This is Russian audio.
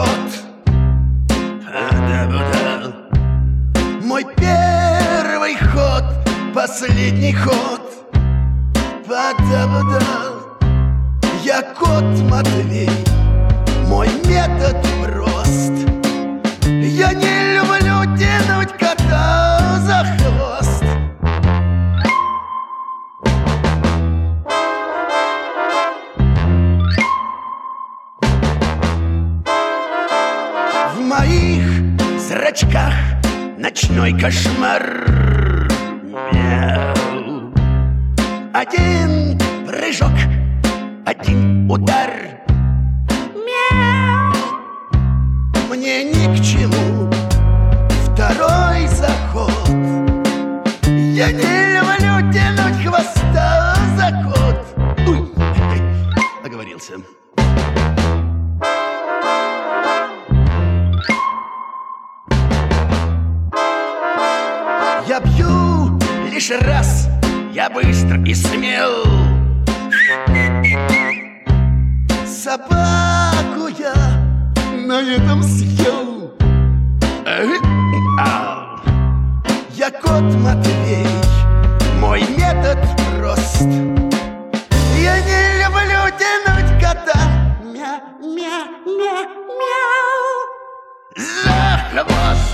Да-да-да. Мой первый ход, последний ход. Да-да-да. Я кот Матвей, мой метод прост. Я не люблю тянуть кота за хвост. В моих зрачках ночной кошмар. Мяу. Один прыжок, один удар. Мяу. Мне ни к чему второй заход. Я не люблю тянуть хвоста за кот. Уй, оговорился. Я бью лишь раз, я быстр и смел. Собаку я на этом съел. Я кот Матвей, мой метод прост. Я не люблю тянуть кота за хвост.